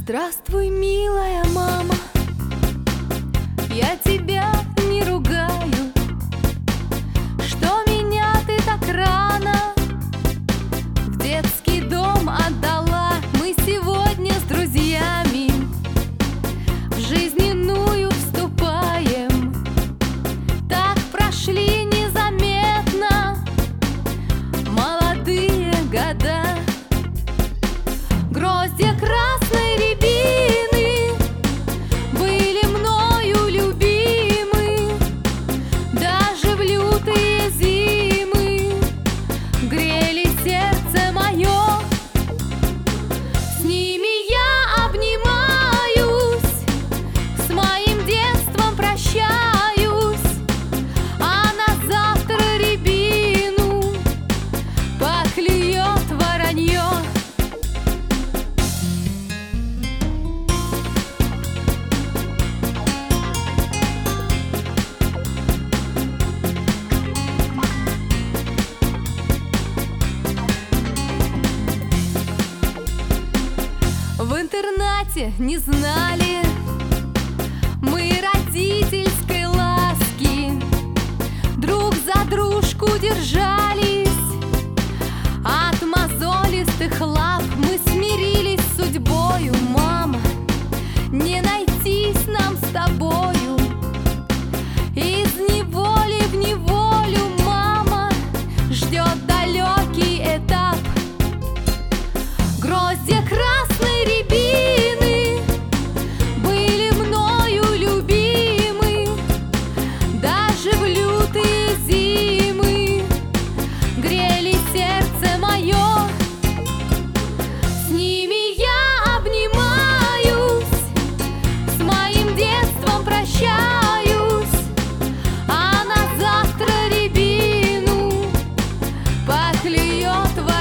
Здравствуй, милая мама, я тебя не ругаю, что меня ты так рано в детский дом отдала. Мы сегодня с друзьями в жизненную вступаем, так прошли незаметно молодые года. Гроздья красной рябины были мною любимы, даже в лютые зимы грели сердце мое. С ними я обнимаюсь, с моим детством прощаюсь, а на завтра рябину поклюет воронье. В интернате не знали мы родительской ласки, друг за дружку держались, от мозолистых лап мы смирились с судьбою. Мама, не найтись нам с тобою из неволи в неволю. Мама, ждет далекий этап. Гроздья красной рябины были мною любимы, даже в лютые зимы грели сердце мое. С ними я обнимаюсь, с моим детством прощаюсь, а на завтра рябину поклюет воронье.